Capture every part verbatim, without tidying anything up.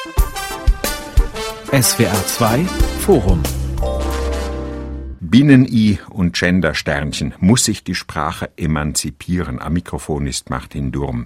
S W R zwei Forum. Binnen-I und Gender-Sternchen. Muss sich die Sprache emanzipieren? Am Mikrofon ist Martin Durm.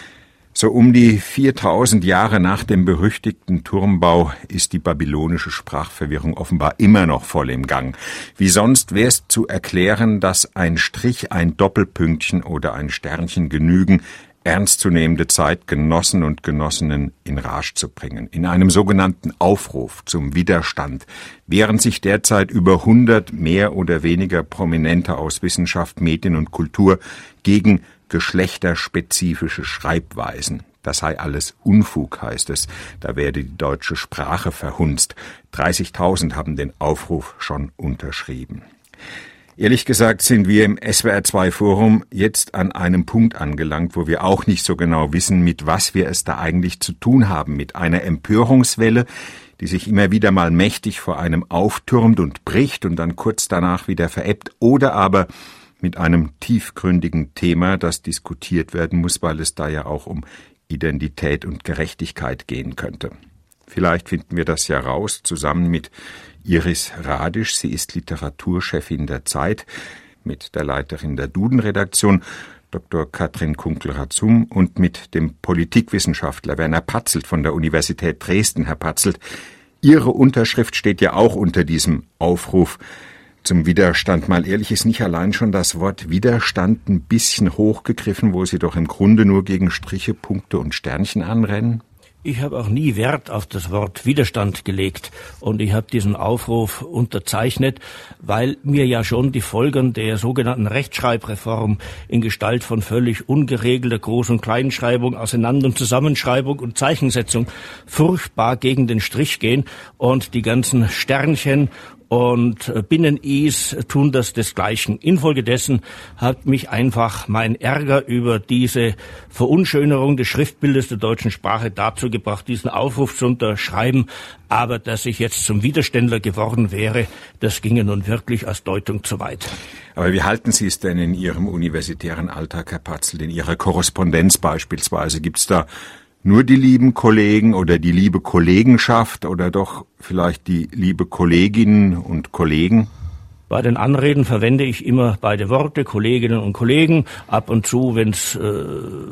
So um die viertausend Jahre nach dem berüchtigten Turmbau ist die babylonische Sprachverwirrung offenbar immer noch voll im Gang. Wie sonst wäre es zu erklären, dass ein Strich, ein Doppelpünktchen oder ein Sternchen genügen, ernstzunehmende Zeitgenossen und Genossinnen in Rage zu bringen. In einem sogenannten Aufruf zum Widerstand wehren sich derzeit über hundert mehr oder weniger Prominente aus Wissenschaft, Medien und Kultur gegen geschlechterspezifische Schreibweisen. Das sei alles Unfug, heißt es. Da werde die deutsche Sprache verhunzt. dreißigtausend haben den Aufruf schon unterschrieben. Ehrlich gesagt sind wir im S W R zwei Forum jetzt an einem Punkt angelangt, wo wir auch nicht so genau wissen, mit was wir es da eigentlich zu tun haben. Mit einer Empörungswelle, die sich immer wieder mal mächtig vor einem auftürmt und bricht und dann kurz danach wieder verebbt, oder aber mit einem tiefgründigen Thema, das diskutiert werden muss, weil es da ja auch um Identität und Gerechtigkeit gehen könnte. Vielleicht finden wir das ja raus, zusammen mit Iris Radisch. Sie ist Literaturchefin der Zeit, mit der Leiterin der Duden-Redaktion, Doktor Katrin Kunkel-Razum, und mit dem Politikwissenschaftler Werner Patzelt von der Universität Dresden. Herr Patzelt, Ihre Unterschrift steht ja auch unter diesem Aufruf zum Widerstand. Mal ehrlich, ist nicht allein schon das Wort Widerstand ein bisschen hochgegriffen, wo Sie doch im Grunde nur gegen Striche, Punkte und Sternchen anrennen? Ich habe auch nie Wert auf das Wort Widerstand gelegt und ich habe diesen Aufruf unterzeichnet, weil mir ja schon die Folgen der sogenannten Rechtschreibreform in Gestalt von völlig ungeregelter Groß- und Kleinschreibung, Auseinander- und Zusammenschreibung und Zeichensetzung furchtbar gegen den Strich gehen und die ganzen Sternchen und Binnen-Is tun das desgleichen. Infolgedessen hat mich einfach mein Ärger über diese Verunschönerung des Schriftbildes der deutschen Sprache dazu gebracht, diesen Aufruf zu unterschreiben. Aber dass ich jetzt zum Widerständler geworden wäre, das ginge nun wirklich als Deutung zu weit. Aber wie halten Sie es denn in Ihrem universitären Alltag, Herr Patzelt, in Ihrer Korrespondenz beispielsweise? Gibt's da nur die lieben Kollegen oder die liebe Kollegenschaft oder doch vielleicht die liebe Kolleginnen und Kollegen? Bei den Anreden verwende ich immer beide Worte, Kolleginnen und Kollegen. Ab und zu, wenn es äh,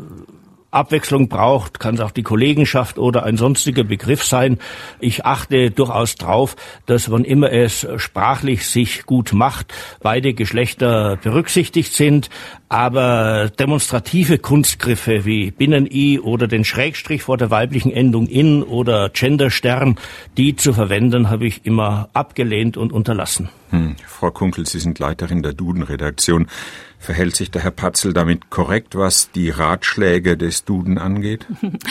Abwechslung braucht, kann es auch die Kollegenschaft oder ein sonstiger Begriff sein. Ich achte durchaus drauf, dass wann immer es sprachlich sich gut macht, beide Geschlechter berücksichtigt sind. Aber demonstrative Kunstgriffe wie Binnen-I oder den Schrägstrich vor der weiblichen Endung in oder Genderstern, die zu verwenden, habe ich immer abgelehnt und unterlassen. Hm. Frau Kunkel, Sie sind Leiterin der Duden-Redaktion. Verhält sich der Herr Patzelt damit korrekt, was die Ratschläge des Duden angeht?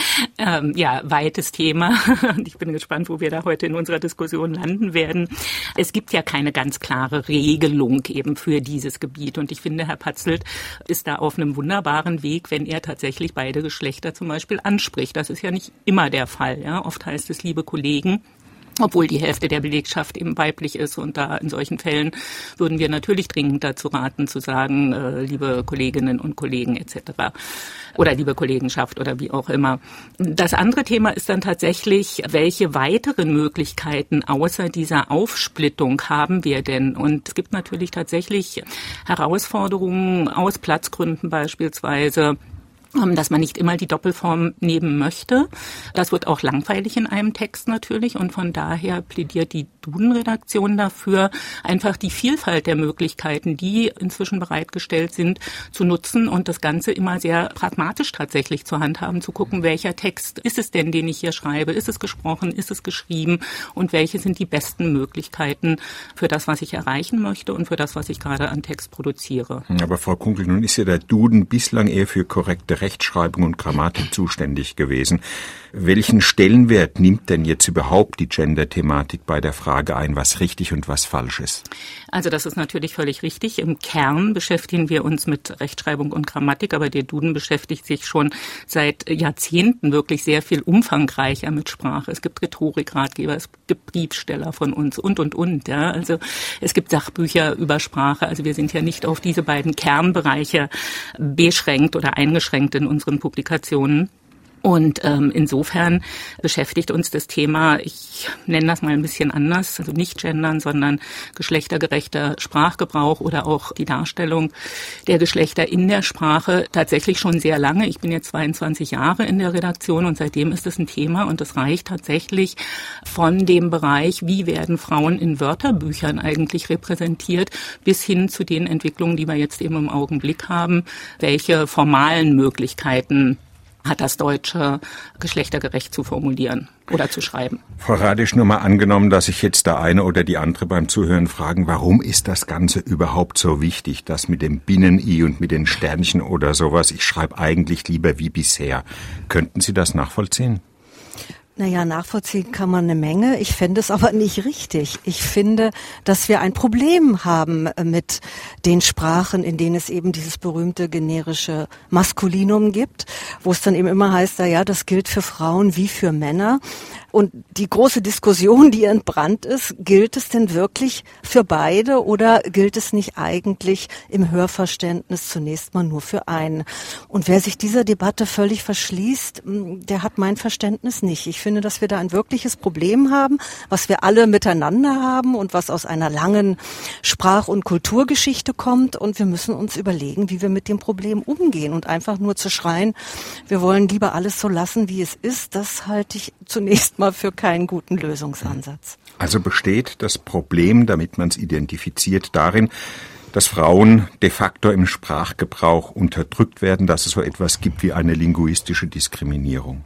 ähm, ja, weites Thema. Ich bin gespannt, wo wir da heute in unserer Diskussion landen werden. Es gibt ja keine ganz klare Regelung eben für dieses Gebiet. Und ich finde, Herr Patzelt ist da auf einem wunderbaren Weg, wenn er tatsächlich beide Geschlechter zum Beispiel anspricht. Das ist ja nicht immer der Fall. Ja? Oft heißt es, liebe Kollegen, obwohl die Hälfte der Belegschaft eben weiblich ist. Und da in solchen Fällen würden wir natürlich dringend dazu raten, zu sagen, äh, liebe Kolleginnen und Kollegen et cetera oder liebe Kollegenschaft oder wie auch immer. Das andere Thema ist dann tatsächlich, welche weiteren Möglichkeiten außer dieser Aufsplittung haben wir denn? Und es gibt natürlich tatsächlich Herausforderungen aus Platzgründen beispielsweise, dass man nicht immer die Doppelform nehmen möchte. Das wird auch langweilig in einem Text natürlich und von daher plädiert die Duden-Redaktion dafür, einfach die Vielfalt der Möglichkeiten, die inzwischen bereitgestellt sind, zu nutzen und das Ganze immer sehr pragmatisch tatsächlich zur Hand haben, zu gucken, welcher Text ist es denn, den ich hier schreibe, ist es gesprochen, ist es geschrieben und welche sind die besten Möglichkeiten für das, was ich erreichen möchte und für das, was ich gerade an Text produziere. Aber Frau Kunkel, nun ist ja der Duden bislang eher für korrekte Rechtschreibung und Grammatik zuständig gewesen. Welchen Stellenwert nimmt denn jetzt überhaupt die Gender-Thematik bei der Frage ein, was richtig und was falsch ist? Also das ist natürlich völlig richtig. Im Kern beschäftigen wir uns mit Rechtschreibung und Grammatik, aber der Duden beschäftigt sich schon seit Jahrzehnten wirklich sehr viel umfangreicher mit Sprache. Es gibt Rhetorikratgeber, es gibt Briefsteller von uns und, und, und. Ja. Also es gibt Sachbücher über Sprache. Also wir sind ja nicht auf diese beiden Kernbereiche beschränkt oder eingeschränkt in unseren Publikationen. Und ähm, insofern beschäftigt uns das Thema, ich nenne das mal ein bisschen anders, also nicht gendern, sondern geschlechtergerechter Sprachgebrauch oder auch die Darstellung der Geschlechter in der Sprache tatsächlich schon sehr lange. Ich bin jetzt zweiundzwanzig Jahre in der Redaktion und seitdem ist es ein Thema und es reicht tatsächlich von dem Bereich, wie werden Frauen in Wörterbüchern eigentlich repräsentiert, bis hin zu den Entwicklungen, die wir jetzt eben im Augenblick haben, welche formalen Möglichkeiten hat das Deutsche geschlechtergerecht zu formulieren oder zu schreiben. Frau Radisch, nur mal angenommen, dass sich jetzt der eine oder die andere beim Zuhören fragen, warum ist das Ganze überhaupt so wichtig, das mit dem Binnen-I und mit den Sternchen oder sowas? Ich schreibe eigentlich lieber wie bisher. Könnten Sie das nachvollziehen? Naja, nachvollziehen kann man eine Menge. Ich finde es aber nicht richtig. Ich finde, dass wir ein Problem haben mit den Sprachen, in denen es eben dieses berühmte generische Maskulinum gibt, wo es dann eben immer heißt, na ja, das gilt für Frauen wie für Männer. Und die große Diskussion, die entbrannt ist, gilt es denn wirklich für beide oder gilt es nicht eigentlich im Hörverständnis zunächst mal nur für einen? Und wer sich dieser Debatte völlig verschließt, der hat mein Verständnis nicht. Ich finde, dass wir da ein wirkliches Problem haben, was wir alle miteinander haben und was aus einer langen Sprach- und Kulturgeschichte kommt. Und wir müssen uns überlegen, wie wir mit dem Problem umgehen. Und einfach nur zu schreien, wir wollen lieber alles so lassen, wie es ist, das halte ich zunächst mal für keinen guten Lösungsansatz. Also besteht das Problem, damit man es identifiziert, darin, dass Frauen de facto im Sprachgebrauch unterdrückt werden, dass es so etwas gibt wie eine linguistische Diskriminierung?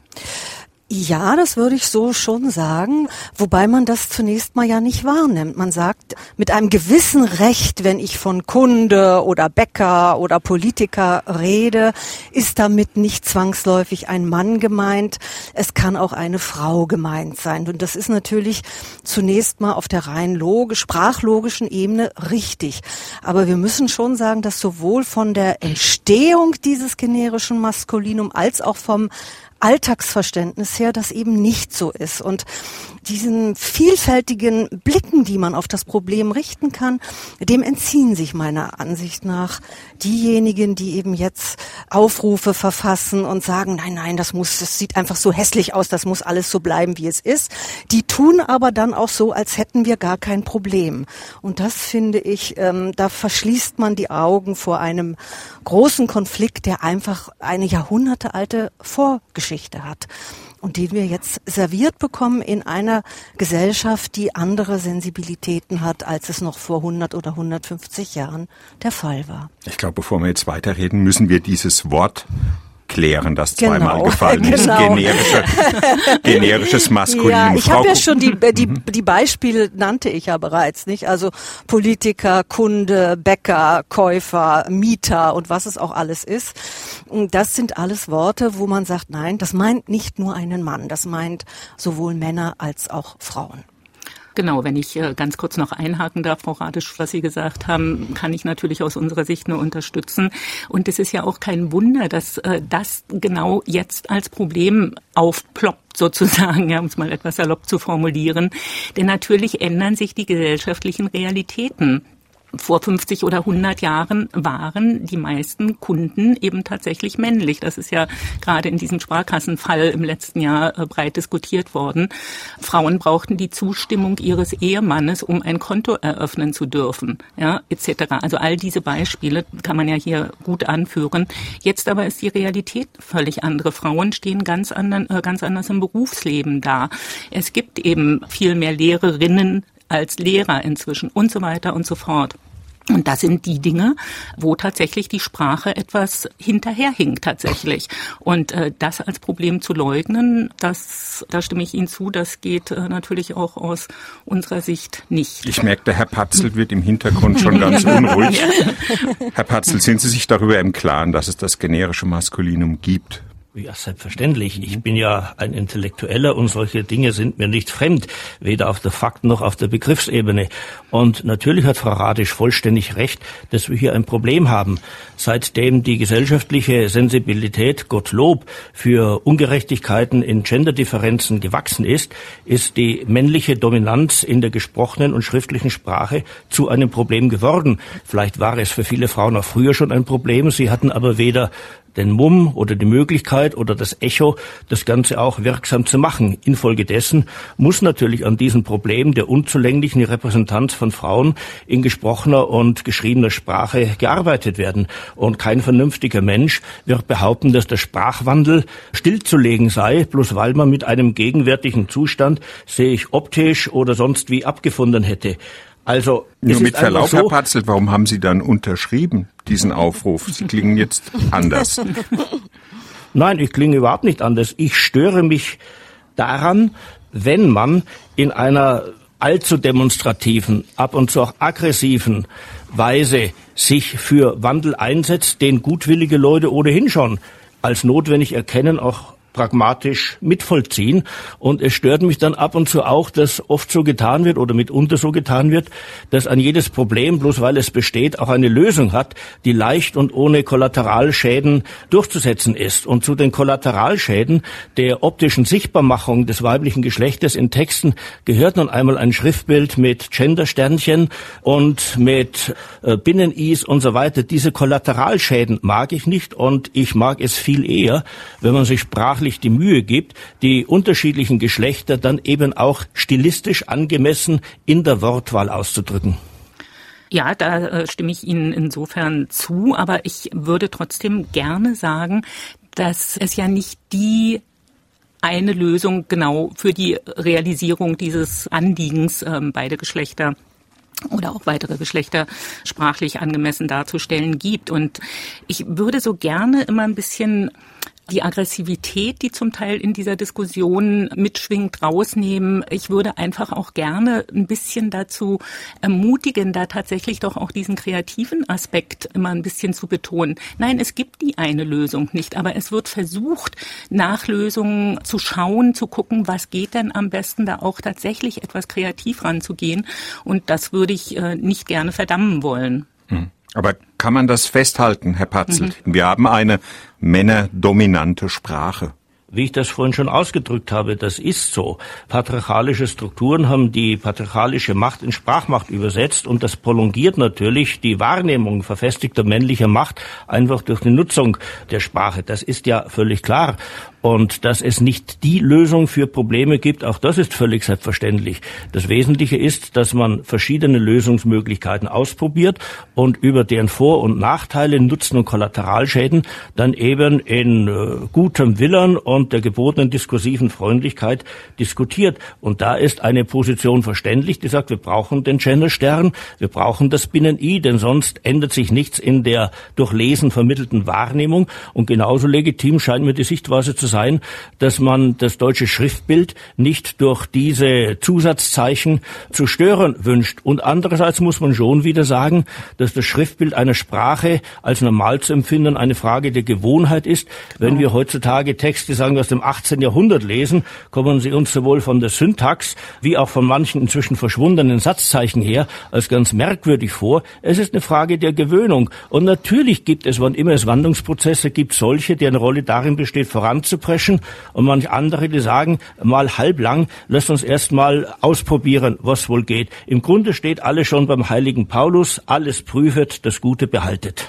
Ja, das würde ich so schon sagen, wobei man das zunächst mal ja nicht wahrnimmt. Man sagt mit einem gewissen Recht, wenn ich von Kunde oder Bäcker oder Politiker rede, ist damit nicht zwangsläufig ein Mann gemeint. Es kann auch eine Frau gemeint sein. Und das ist natürlich zunächst mal auf der rein logisch, sprachlogischen Ebene richtig. Aber wir müssen schon sagen, dass sowohl von der Entstehung dieses generischen Maskulinum als auch vom Alltagsverständnis her, das eben nicht so ist. Und diesen vielfältigen Blicken, die man auf das Problem richten kann, dem entziehen sich meiner Ansicht nach diejenigen, die eben jetzt Aufrufe verfassen und sagen, nein, nein, das muss, das sieht einfach so hässlich aus, das muss alles so bleiben, wie es ist. Die tun aber dann auch so, als hätten wir gar kein Problem. Und das finde ich, ähm, da verschließt man die Augen vor einem großen Konflikt, der einfach eine jahrhundertealte Vorgeschichte hat. Und den wir jetzt serviert bekommen in einer Gesellschaft, die andere Sensibilitäten hat, als es noch vor hundert oder hundertfünfzig Jahren der Fall war. Ich glaube, bevor wir jetzt weiterreden, müssen wir dieses Wort klären, das genau, zweimal gefallen ist. Genau. Generische, generisches Maskulinum. Ja, ich habe ja schon die, die, mhm. die Beispiele nannte ich ja bereits, nicht? Also Politiker, Kunde, Bäcker, Käufer, Mieter und was es auch alles ist. Das sind alles Worte, wo man sagt, nein, das meint nicht nur einen Mann, das meint sowohl Männer als auch Frauen. Genau, wenn ich ganz kurz noch einhaken darf, Frau Radisch, was Sie gesagt haben, kann ich natürlich aus unserer Sicht nur unterstützen. Und es ist ja auch kein Wunder, dass äh, das genau jetzt als Problem aufploppt, sozusagen, ja, um es mal etwas salopp zu formulieren. Denn natürlich ändern sich die gesellschaftlichen Realitäten. Vor fünfzig oder hundert Jahren waren die meisten Kunden eben tatsächlich männlich. Das ist ja gerade in diesem Sparkassenfall im letzten Jahr äh, breit diskutiert worden. Frauen brauchten die Zustimmung ihres Ehemannes, um ein Konto eröffnen zu dürfen, ja, et cetera. Also all diese Beispiele kann man ja hier gut anführen. Jetzt aber ist die Realität völlig andere. Frauen stehen ganz anderen, äh, ganz anders im Berufsleben da. Es gibt eben viel mehr Lehrerinnen als Lehrer inzwischen und so weiter und so fort. Und das sind die Dinge, wo tatsächlich die Sprache etwas hinterherhinkt tatsächlich. Und äh, das als Problem zu leugnen, das, da stimme ich Ihnen zu, das geht äh, natürlich auch aus unserer Sicht nicht. Ich merke, der Herr Patzel wird im Hintergrund schon ganz unruhig. Herr Patzel, sind Sie sich darüber im Klaren, dass es das generische Maskulinum gibt? Ja, selbstverständlich. Ich bin ja ein Intellektueller und solche Dinge sind mir nicht fremd, weder auf der Fakt- noch auf der Begriffsebene. Und natürlich hat Frau Radisch vollständig recht, dass wir hier ein Problem haben. Seitdem die gesellschaftliche Sensibilität, Gottlob, für Ungerechtigkeiten in Genderdifferenzen gewachsen ist, ist die männliche Dominanz in der gesprochenen und schriftlichen Sprache zu einem Problem geworden. Vielleicht war es für viele Frauen auch früher schon ein Problem, sie hatten aber weder den Mumm oder die Möglichkeit oder das Echo, das Ganze auch wirksam zu machen. Infolgedessen muss natürlich an diesem Problem der unzulänglichen Repräsentanz von Frauen in gesprochener und geschriebener Sprache gearbeitet werden. Und kein vernünftiger Mensch wird behaupten, dass der Sprachwandel stillzulegen sei, bloß weil man mit einem gegenwärtigen Zustand sich optisch oder sonst wie abgefunden hätte. Also, nur mit Verlaub, so, Herr Patzelt, warum haben Sie dann unterschrieben, diesen Aufruf? Sie klingen jetzt anders. Nein, ich klinge überhaupt nicht anders. Ich störe mich daran, wenn man in einer allzu demonstrativen, ab und zu auch aggressiven Weise sich für Wandel einsetzt, den gutwillige Leute ohnehin schon als notwendig erkennen, auch pragmatisch mitvollziehen. Und es stört mich dann ab und zu auch, dass oft so getan wird oder mitunter so getan wird, dass an jedes Problem, bloß weil es besteht, auch eine Lösung hat, die leicht und ohne Kollateralschäden durchzusetzen ist. Und zu den Kollateralschäden der optischen Sichtbarmachung des weiblichen Geschlechtes in Texten gehört nun einmal ein Schriftbild mit Gendersternchen und mit äh, Binnen-Is und so weiter. Diese Kollateralschäden mag ich nicht und ich mag es viel eher, wenn man sich sprachlich die Mühe gibt, die unterschiedlichen Geschlechter dann eben auch stilistisch angemessen in der Wortwahl auszudrücken. Ja, da äh, stimme ich Ihnen insofern zu, aber ich würde trotzdem gerne sagen, dass es ja nicht die eine Lösung genau für die Realisierung dieses Anliegens äh, beide Geschlechter oder auch weitere Geschlechter sprachlich angemessen darzustellen gibt. Und ich würde so gerne immer ein bisschen die Aggressivität, die zum Teil in dieser Diskussion mitschwingt, rausnehmen. Ich würde einfach auch gerne ein bisschen dazu ermutigen, da tatsächlich doch auch diesen kreativen Aspekt immer ein bisschen zu betonen. Nein, es gibt die eine Lösung nicht, aber es wird versucht, nach Lösungen zu schauen, zu gucken, was geht denn am besten, da auch tatsächlich etwas kreativ ranzugehen. Und das würde ich äh, nicht gerne verdammen wollen. Hm. Aber kann man das festhalten, Herr Patzelt? Mhm. Wir haben eine männerdominante Sprache. Wie ich das vorhin schon ausgedrückt habe, das ist so. Patriarchalische Strukturen haben die patriarchalische Macht in Sprachmacht übersetzt und das prolongiert natürlich die Wahrnehmung verfestigter männlicher Macht einfach durch die Nutzung der Sprache. Das ist ja völlig klar. Und dass es nicht die Lösung für Probleme gibt, auch das ist völlig selbstverständlich. Das Wesentliche ist, dass man verschiedene Lösungsmöglichkeiten ausprobiert und über deren Vor- und Nachteile, Nutzen und Kollateralschäden dann eben in äh, gutem Willen und der gebotenen diskursiven Freundlichkeit diskutiert. Und da ist eine Position verständlich, die sagt, wir brauchen den Genderstern, wir brauchen das Binnen-I, denn sonst ändert sich nichts in der durch Lesen vermittelten Wahrnehmung. Und genauso legitim scheint mir die Sichtweise zu sein, dass man das deutsche Schriftbild nicht durch diese Zusatzzeichen zu stören wünscht. Und andererseits muss man schon wieder sagen, dass das Schriftbild einer Sprache als normal zu empfinden eine Frage der Gewohnheit ist. Wenn wir heutzutage Texte, sagen wir, aus dem achtzehnten Jahrhundert lesen, kommen sie uns sowohl von der Syntax wie auch von manchen inzwischen verschwundenen Satzzeichen her als ganz merkwürdig vor. Es ist eine Frage der Gewöhnung. Und natürlich gibt es, wann immer es Wandlungsprozesse gibt, solche, deren Rolle darin besteht, voranzupreschen, und manche andere, die sagen, mal halblang, lasst uns erst mal ausprobieren, was wohl geht. Im Grunde steht alles schon beim heiligen Paulus, alles prüfet, das Gute behaltet.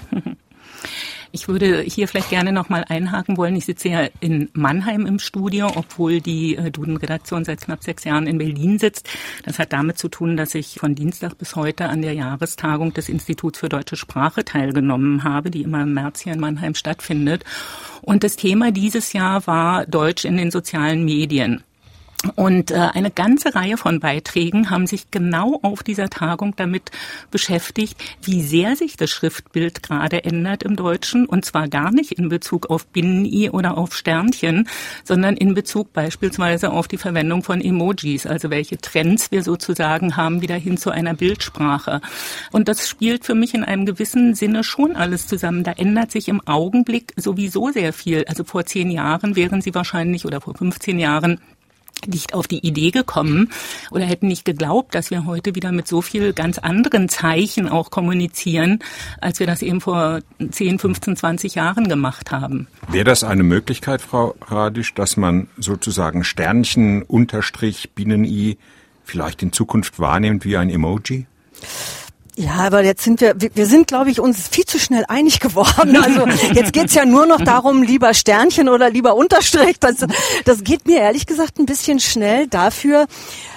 Ich würde hier vielleicht gerne noch mal einhaken wollen. Ich sitze ja in Mannheim im Studio, obwohl die Duden-Redaktion seit knapp sechs Jahren in Berlin sitzt. Das hat damit zu tun, dass ich von Dienstag bis heute an der Jahrestagung des Instituts für Deutsche Sprache teilgenommen habe, die immer im März hier in Mannheim stattfindet. Und das Thema dieses Jahr war Deutsch in den sozialen Medien. Und äh, eine ganze Reihe von Beiträgen haben sich genau auf dieser Tagung damit beschäftigt, wie sehr sich das Schriftbild gerade ändert im Deutschen. Und zwar gar nicht in Bezug auf Binnen-I oder auf Sternchen, sondern in Bezug beispielsweise auf die Verwendung von Emojis, also welche Trends wir sozusagen haben wieder hin zu einer Bildsprache. Und das spielt für mich in einem gewissen Sinne schon alles zusammen. Da ändert sich im Augenblick sowieso sehr viel. Also vor zehn Jahren wären Sie wahrscheinlich oder vor fünfzehn Jahren nicht auf die Idee gekommen oder hätten nicht geglaubt, dass wir heute wieder mit so viel ganz anderen Zeichen auch kommunizieren, als wir das eben vor zehn, fünfzehn, zwanzig Jahren gemacht haben. Wäre das eine Möglichkeit, Frau Radisch, dass man sozusagen Sternchen, Unterstrich, Binnen-I vielleicht in Zukunft wahrnimmt wie ein Emoji? Ja, aber jetzt sind wir, wir sind, glaube ich, uns viel zu schnell einig geworden. Also jetzt geht's ja nur noch darum, lieber Sternchen oder lieber Unterstrich. Das, das geht mir ehrlich gesagt ein bisschen schnell dafür,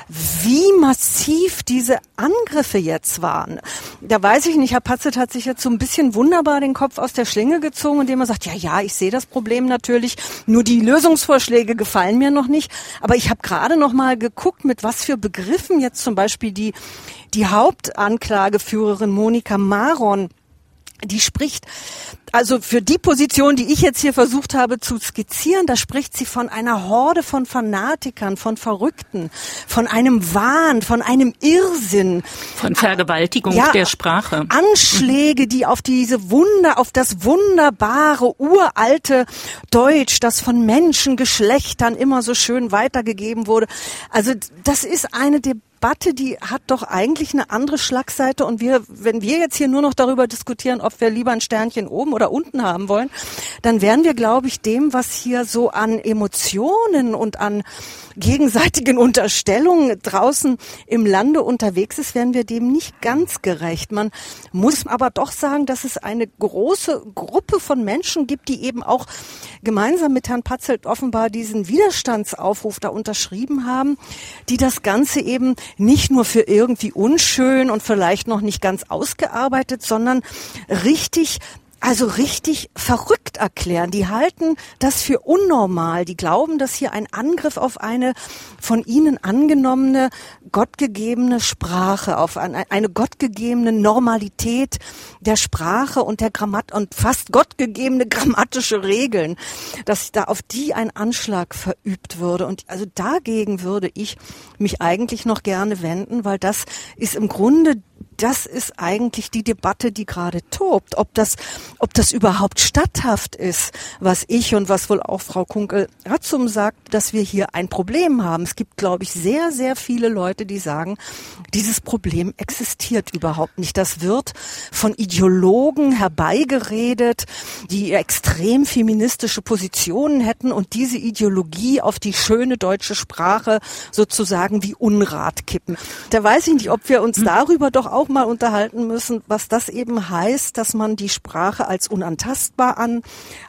wie massiv diese Angriffe jetzt waren. Da weiß ich nicht, Herr Patzelt hat sich jetzt so ein bisschen wunderbar den Kopf aus der Schlinge gezogen, indem er sagt, ja, ja, ich sehe das Problem natürlich, nur die Lösungsvorschläge gefallen mir noch nicht. Aber ich habe gerade noch mal geguckt, mit was für Begriffen jetzt zum Beispiel die die Hauptanklageführerin Monika Maron, die spricht, also für die Position, die ich jetzt hier versucht habe zu skizzieren, da spricht sie von einer Horde von Fanatikern, von Verrückten, von einem Wahn, von einem Irrsinn. Von Vergewaltigung ja, der Sprache. Anschläge, die auf diese Wunder, auf das wunderbare, uralte Deutsch, das von Menschengeschlechtern immer so schön weitergegeben wurde. Also das ist eine Debatte. Debatte, die hat doch eigentlich eine andere Schlagseite und wir, wenn wir jetzt hier nur noch darüber diskutieren, ob wir lieber ein Sternchen oben oder unten haben wollen, dann wären wir, glaube ich, dem, was hier so an Emotionen und an gegenseitigen Unterstellungen draußen im Lande unterwegs ist, werden wir dem nicht ganz gerecht. Man muss aber doch sagen, dass es eine große Gruppe von Menschen gibt, die eben auch gemeinsam mit Herrn Patzelt offenbar diesen Widerstandsaufruf da unterschrieben haben, die das Ganze eben nicht nur für irgendwie unschön und vielleicht noch nicht ganz ausgearbeitet, sondern richtig Also richtig verrückt erklären. Die halten das für unnormal. Die glauben, dass hier ein Angriff auf eine von ihnen angenommene, gottgegebene Sprache, auf eine, eine gottgegebene Normalität der Sprache und der Grammat und fast gottgegebene grammatische Regeln, dass da auf die ein Anschlag verübt würde. Und also dagegen würde ich mich eigentlich noch gerne wenden, weil das ist im Grunde Das ist eigentlich die Debatte, die gerade tobt. Ob das, ob das überhaupt statthaft ist, was ich und was wohl auch Frau Kunkel-Ratzum sagt, dass wir hier ein Problem haben. Es gibt, glaube ich, sehr, sehr viele Leute, die sagen, dieses Problem existiert überhaupt nicht. Das wird von Ideologen herbeigeredet, die extrem feministische Positionen hätten und diese Ideologie auf die schöne deutsche Sprache sozusagen wie Unrat kippen. Da weiß ich nicht, ob wir uns darüber doch auch mal unterhalten müssen, was das eben heißt, dass man die Sprache als unantastbar an,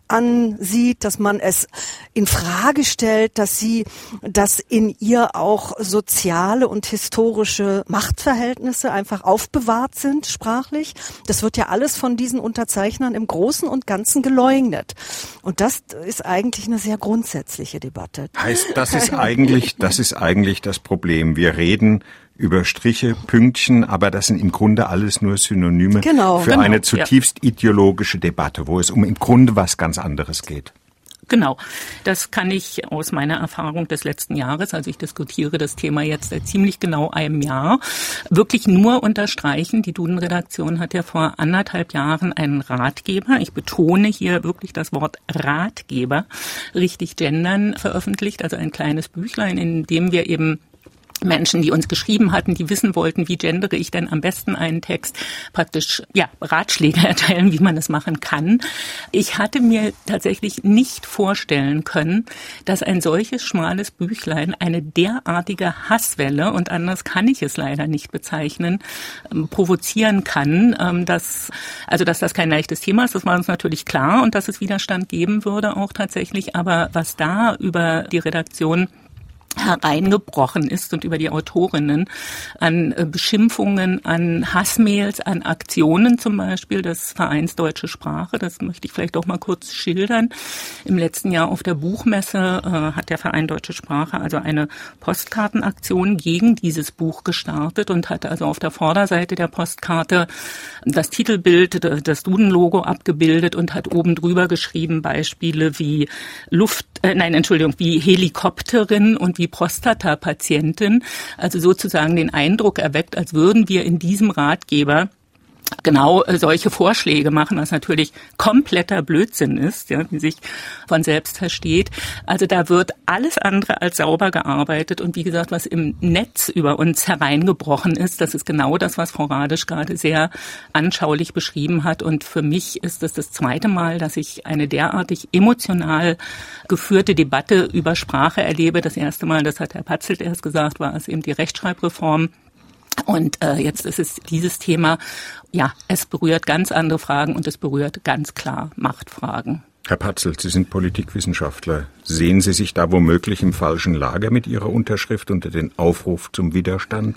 ansieht, dass man es in Frage stellt, dass sie, dass in ihr auch soziale und historische Machtverhältnisse einfach aufbewahrt sind, sprachlich. Das wird ja alles von diesen Unterzeichnern im Großen und Ganzen geleugnet. Und das ist eigentlich eine sehr grundsätzliche Debatte. Heißt, das ist eigentlich, das ist eigentlich das Problem. Wir reden über Striche, Pünktchen, aber das sind im Grunde alles nur Synonyme genau, für genau, eine zutiefst ja. ideologische Debatte, wo es um im Grunde was ganz anderes geht. Genau, das kann ich aus meiner Erfahrung des letzten Jahres, also ich diskutiere das Thema jetzt seit ziemlich genau einem Jahr, wirklich nur unterstreichen. Die Duden-Redaktion hat ja vor anderthalb Jahren einen Ratgeber, ich betone hier wirklich das Wort Ratgeber, richtig gendern, veröffentlicht, also ein kleines Büchlein, in dem wir eben Menschen, die uns geschrieben hatten, die wissen wollten, wie gendere ich denn am besten einen Text, praktisch ja Ratschläge erteilen, wie man es machen kann. Ich hatte mir tatsächlich nicht vorstellen können, dass ein solches schmales Büchlein eine derartige Hasswelle, und anders kann ich es leider nicht bezeichnen, provozieren kann. Dass, also dass das kein leichtes Thema ist, das war uns natürlich klar, und dass es Widerstand geben würde auch tatsächlich. Aber was da über die Redaktion hereingebrochen ist und über die Autorinnen an Beschimpfungen, an Hassmails, an Aktionen zum Beispiel des Vereins Deutsche Sprache. Das möchte ich vielleicht auch mal kurz schildern. Im letzten Jahr auf der Buchmesse äh, hat der Verein Deutsche Sprache also eine Postkartenaktion gegen dieses Buch gestartet und hat also auf der Vorderseite der Postkarte das Titelbild, das Duden-Logo abgebildet und hat oben drüber geschrieben Beispiele wie Luft, äh, nein, Entschuldigung, wie Helikopterin und wie Prostata-Patientin, also sozusagen den Eindruck erweckt, als würden wir in diesem Ratgeber genau solche Vorschläge machen, was natürlich kompletter Blödsinn ist, ja, wie sich von selbst versteht. Also da wird alles andere als sauber gearbeitet und wie gesagt, was im Netz über uns hereingebrochen ist, das ist genau das, was Frau Radisch gerade sehr anschaulich beschrieben hat. Und für mich ist es das zweite Mal, dass ich eine derartig emotional geführte Debatte über Sprache erlebe. Das erste Mal, das hat Herr Patzelt erst gesagt, war es eben die Rechtschreibreform. Und äh, jetzt ist es dieses Thema, ja, es berührt ganz andere Fragen und es berührt ganz klar Machtfragen. Herr Patzelt, Sie sind Politikwissenschaftler. Sehen Sie sich da womöglich im falschen Lager mit Ihrer Unterschrift unter den Aufruf zum Widerstand?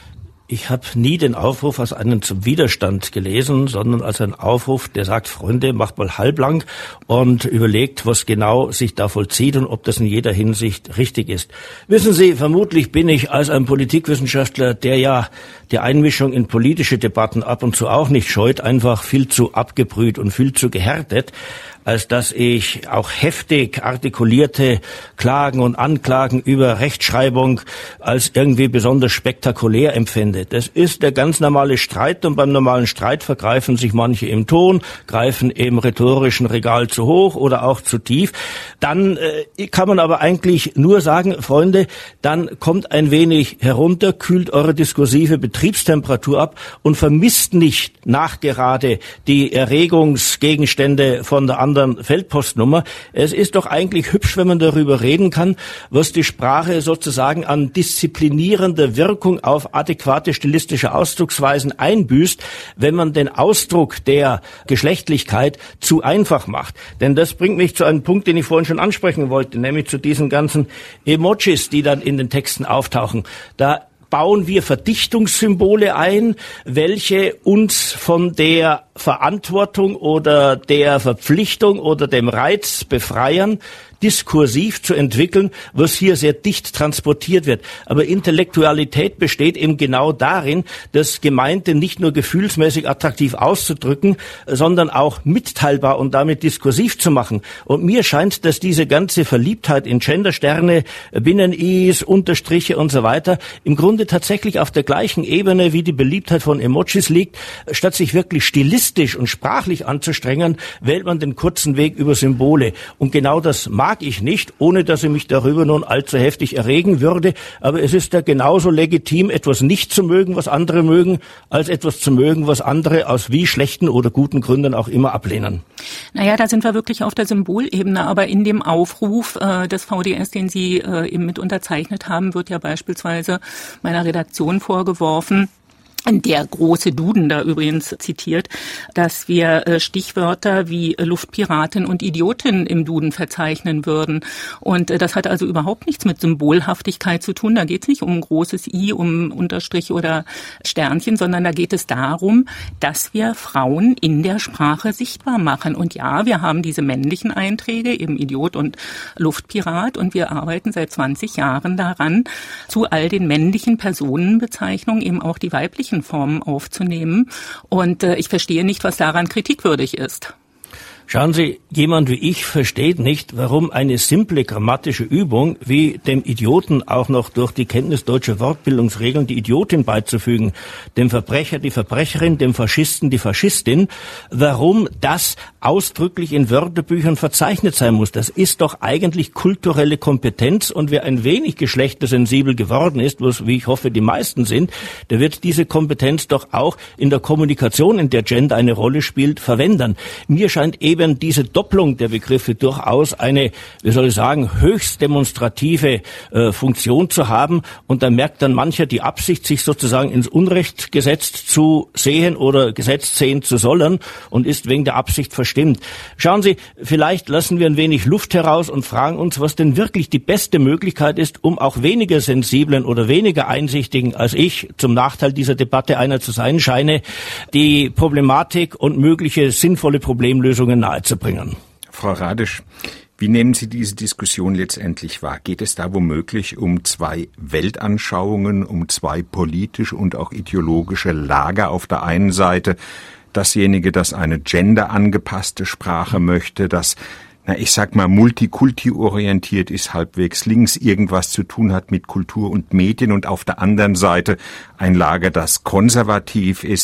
Ich habe nie den Aufruf als einen zum Widerstand gelesen, sondern als einen Aufruf, der sagt, Freunde, macht mal halblang und überlegt, was genau sich da vollzieht und ob das in jeder Hinsicht richtig ist. Wissen Sie, vermutlich bin ich als ein Politikwissenschaftler, der ja die Einmischung in politische Debatten ab und zu auch nicht scheut, einfach viel zu abgebrüht und viel zu gehärtet, als dass ich auch heftig artikulierte Klagen und Anklagen über Rechtschreibung als irgendwie besonders spektakulär empfinde. Das ist der ganz normale Streit und beim normalen Streit vergreifen sich manche im Ton, greifen im rhetorischen Regal zu hoch oder auch zu tief. Dann äh, kann man aber eigentlich nur sagen, Freunde, dann kommt ein wenig herunter, kühlt eure diskursive Betriebstemperatur ab und vermisst nicht nachgerade die Erregungsgegenstände von der anderen Feldpostnummer. Es ist doch eigentlich hübsch, wenn man darüber reden kann, was die Sprache sozusagen an disziplinierender Wirkung auf adäquate stilistische Ausdrucksweisen einbüßt, wenn man den Ausdruck der Geschlechtlichkeit zu einfach macht. Denn das bringt mich zu einem Punkt, den ich vorhin schon ansprechen wollte, nämlich zu diesen ganzen Emojis, die dann in den Texten auftauchen. Da bauen wir Verdichtungssymbole ein, welche uns von der Verantwortung oder der Verpflichtung oder dem Reiz befreien, diskursiv zu entwickeln, was hier sehr dicht transportiert wird. Aber Intellektualität besteht eben genau darin, das Gemeinte nicht nur gefühlsmäßig attraktiv auszudrücken, sondern auch mitteilbar und damit diskursiv zu machen. Und mir scheint, dass diese ganze Verliebtheit in Gendersterne, Binnen-Is, Unterstriche und so weiter im Grunde tatsächlich auf der gleichen Ebene wie die Beliebtheit von Emojis liegt. Statt sich wirklich stilistisch und sprachlich anzustrengen, wählt man den kurzen Weg über Symbole. Und genau das mag ich nicht, ohne dass ich mich darüber nun allzu heftig erregen würde. Aber es ist ja genauso legitim, etwas nicht zu mögen, was andere mögen, als etwas zu mögen, was andere aus wie schlechten oder guten Gründen auch immer ablehnen. Naja, da sind wir wirklich auf der Symbolebene. Aber in dem Aufruf äh, des V D S, den Sie äh, eben mit unterzeichnet haben, wird ja beispielsweise meiner Redaktion vorgeworfen, der große Duden da übrigens zitiert, dass wir äh, Stichwörter wie äh, Luftpiratin und Idiotin im Duden verzeichnen würden. Und äh, das hat also überhaupt nichts mit Symbolhaftigkeit zu tun. Da geht es nicht um ein großes I, um Unterstrich oder Sternchen, sondern da geht es darum, dass wir Frauen in der Sprache sichtbar machen. Und ja, wir haben diese männlichen Einträge, eben Idiot und Luftpirat, und wir arbeiten seit zwanzig Jahren daran, zu all den männlichen Personenbezeichnungen eben auch die weiblichen Formen aufzunehmen. Und äh, ich verstehe nicht, was daran kritikwürdig ist. Schauen Sie, jemand wie ich versteht nicht, warum eine simple grammatische Übung wie dem Idioten auch noch durch die Kenntnis deutscher Wortbildungsregeln die Idiotin beizufügen, dem Verbrecher die Verbrecherin, dem Faschisten die Faschistin, warum das ausdrücklich in Wörterbüchern verzeichnet sein muss. Das ist doch eigentlich kulturelle Kompetenz, und wer ein wenig geschlechtersensibel geworden ist, was, wie ich hoffe, die meisten sind, der wird diese Kompetenz doch auch in der Kommunikation, in der Gender eine Rolle spielt, verwenden. Mir scheint eben diese Doppelung der Begriffe durchaus eine, wie soll ich sagen, höchst demonstrative äh, Funktion zu haben, und da merkt dann mancher die Absicht, sich sozusagen ins Unrecht gesetzt zu sehen oder gesetzt sehen zu sollen, und ist wegen der Absicht verstimmt. Schauen Sie, vielleicht lassen wir ein wenig Luft heraus und fragen uns, was denn wirklich die beste Möglichkeit ist, um auch weniger sensiblen oder weniger einsichtigen als ich, zum Nachteil dieser Debatte einer zu sein scheine, die Problematik und mögliche sinnvolle Problemlösungen nahezubringen. Frau Radisch, wie nehmen Sie diese Diskussion letztendlich wahr? Geht es da womöglich um zwei Weltanschauungen, um zwei politische und auch ideologische Lager auf der einen Seite? Dasjenige, das eine genderangepasste Sprache möchte, das, na, ich sag mal, multikulti-orientiert ist, halbwegs links, irgendwas zu tun hat mit Kultur und Medien, und auf der anderen Seite ein Lager, das konservativ ist,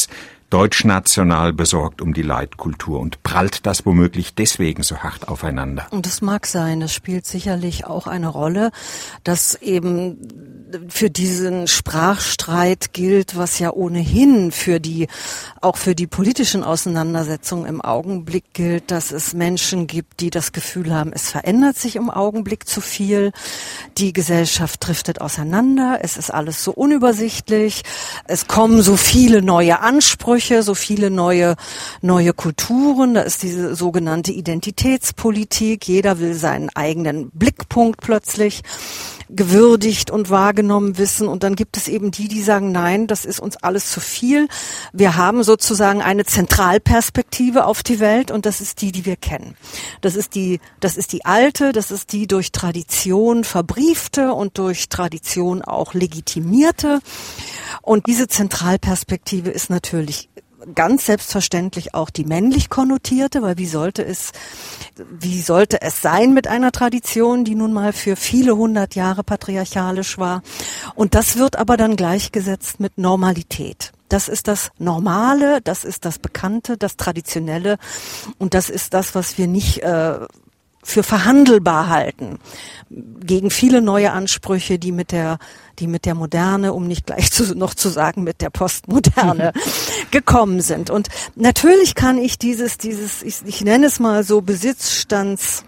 deutschnational besorgt um die Leitkultur und prallt das womöglich deswegen so hart aufeinander. Und das mag sein, das spielt sicherlich auch eine Rolle, dass eben für diesen Sprachstreit gilt, was ja ohnehin für die, auch für die politischen Auseinandersetzungen im Augenblick gilt, dass es Menschen gibt, die das Gefühl haben, es verändert sich im Augenblick zu viel, die Gesellschaft driftet auseinander, es ist alles so unübersichtlich, es kommen so viele neue Ansprüche, so viele neue, neue Kulturen, da ist diese sogenannte Identitätspolitik, jeder will seinen eigenen Blickpunkt plötzlich gewürdigt und wahrgenommen wissen. Und dann gibt es eben die, die sagen, nein, das ist uns alles zu viel. Wir haben sozusagen eine Zentralperspektive auf die Welt und das ist die, die wir kennen. Das ist die, das ist die alte, das ist die durch Tradition verbriefte und durch Tradition auch legitimierte. Und diese Zentralperspektive ist natürlich ganz selbstverständlich auch die männlich konnotierte, weil wie sollte es, wie sollte es sein mit einer Tradition, die nun mal für viele hundert Jahre patriarchalisch war? Und das wird aber dann gleichgesetzt mit Normalität. Das ist das Normale, das ist das Bekannte, das Traditionelle und das ist das, was wir nicht äh, für verhandelbar halten gegen viele neue Ansprüche, die mit der, die mit der Moderne, um nicht gleich zu, noch zu sagen, mit der Postmoderne gekommen sind. Und natürlich kann ich dieses, dieses, ich, ich nenne es mal so Besitzstands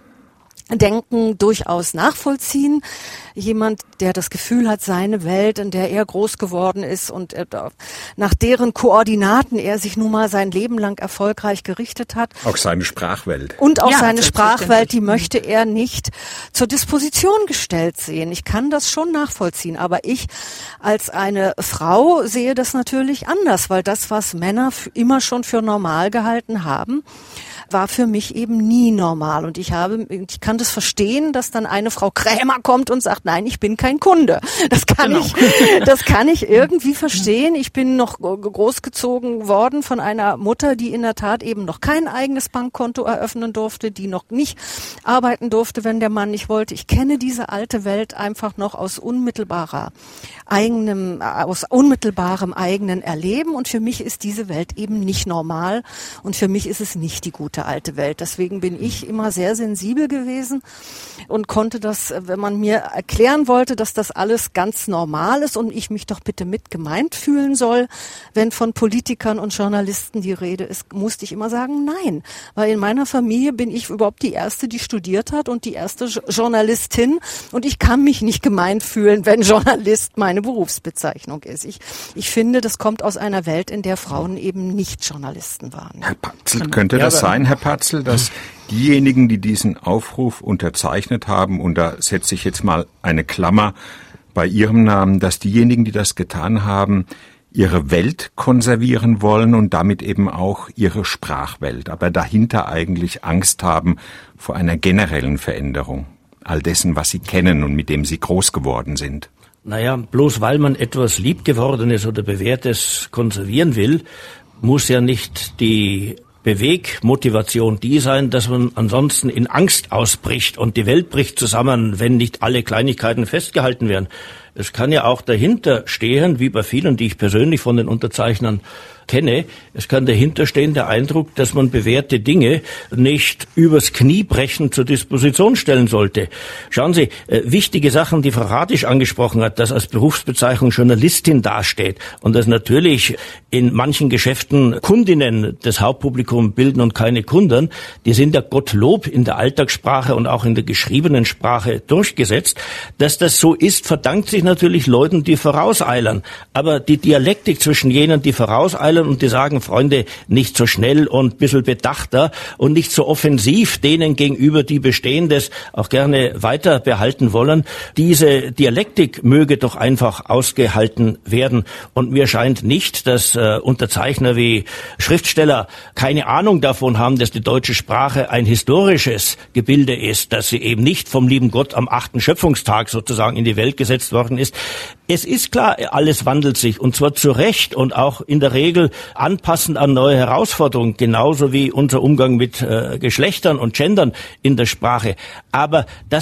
Denken durchaus nachvollziehen. Jemand, der das Gefühl hat, seine Welt, in der er groß geworden ist und er, nach deren Koordinaten er sich nun mal sein Leben lang erfolgreich gerichtet hat. Auch seine Sprachwelt. Und auch ja, seine Sprachwelt, die möchte er nicht zur Disposition gestellt sehen. Ich kann das schon nachvollziehen, aber ich als eine Frau sehe das natürlich anders, weil das, was Männer immer schon für normal gehalten haben, war für mich eben nie normal. Und ich habe, ich kann das verstehen, dass dann eine Frau Krämer kommt und sagt, nein, ich bin kein Kunde. Das kann genau. ich, das kann ich irgendwie verstehen. Ich bin noch großgezogen worden von einer Mutter, die in der Tat eben noch kein eigenes Bankkonto eröffnen durfte, die noch nicht arbeiten durfte, wenn der Mann nicht wollte. Ich kenne diese alte Welt einfach noch aus unmittelbarer eigenem, aus unmittelbarem eigenen Erleben. Und für mich ist diese Welt eben nicht normal. Und für mich ist es nicht die gute alte Welt. Deswegen bin ich immer sehr sensibel gewesen und konnte das, wenn man mir erklären wollte, dass das alles ganz normal ist und ich mich doch bitte mit gemeint fühlen soll, wenn von Politikern und Journalisten die Rede ist, musste ich immer sagen, nein. Weil in meiner Familie bin ich überhaupt die Erste, die studiert hat und die erste Journalistin und ich kann mich nicht gemeint fühlen, wenn Journalist meine Berufsbezeichnung ist. Ich, ich finde, das kommt aus einer Welt, in der Frauen eben nicht Journalisten waren. Herr Patzel, könnte das sein, Herr Patzel, dass diejenigen, die diesen Aufruf unterzeichnet haben, und da setze ich jetzt mal eine Klammer bei Ihrem Namen, dass diejenigen, die das getan haben, ihre Welt konservieren wollen und damit eben auch ihre Sprachwelt, aber dahinter eigentlich Angst haben vor einer generellen Veränderung all dessen, was sie kennen und mit dem sie groß geworden sind? Naja, bloß weil man etwas Liebgewordenes oder Bewährtes konservieren will, muss ja nicht die Bewegmotivation die sein, dass man ansonsten in Angst ausbricht und die Welt bricht zusammen, wenn nicht alle Kleinigkeiten festgehalten werden. Es kann ja auch dahinter stehen, wie bei vielen, die ich persönlich von den Unterzeichnern kenne, es kann dahinter stehen der Eindruck, dass man bewährte Dinge nicht übers Knie brechen zur Disposition stellen sollte. Schauen Sie, äh, wichtige Sachen, die Frau Radisch angesprochen hat, dass als Berufsbezeichnung Journalistin dasteht und dass natürlich in manchen Geschäften Kundinnen das Hauptpublikum bilden und keine Kunden, die sind ja Gottlob in der Alltagssprache und auch in der geschriebenen Sprache durchgesetzt. Dass das so ist, verdankt sich natürlich Leuten, die vorauseilern. Aber die Dialektik zwischen jenen, die vorauseilern und die sagen, Freunde, nicht so schnell und ein bisschen bedachter und nicht so offensiv denen gegenüber, die Bestehendes auch gerne weiter behalten wollen. Diese Dialektik möge doch einfach ausgehalten werden. Und mir scheint nicht, dass äh, Unterzeichner wie Schriftsteller keine Ahnung davon haben, dass die deutsche Sprache ein historisches Gebilde ist, dass sie eben nicht vom lieben Gott am achten Schöpfungstag sozusagen in die Welt gesetzt worden ist. Es ist klar, alles wandelt sich und zwar zu Recht und auch in der Regel anpassend an neue Herausforderungen, genauso wie unser Umgang mit äh, Geschlechtern und Gendern in der Sprache. Aber dass man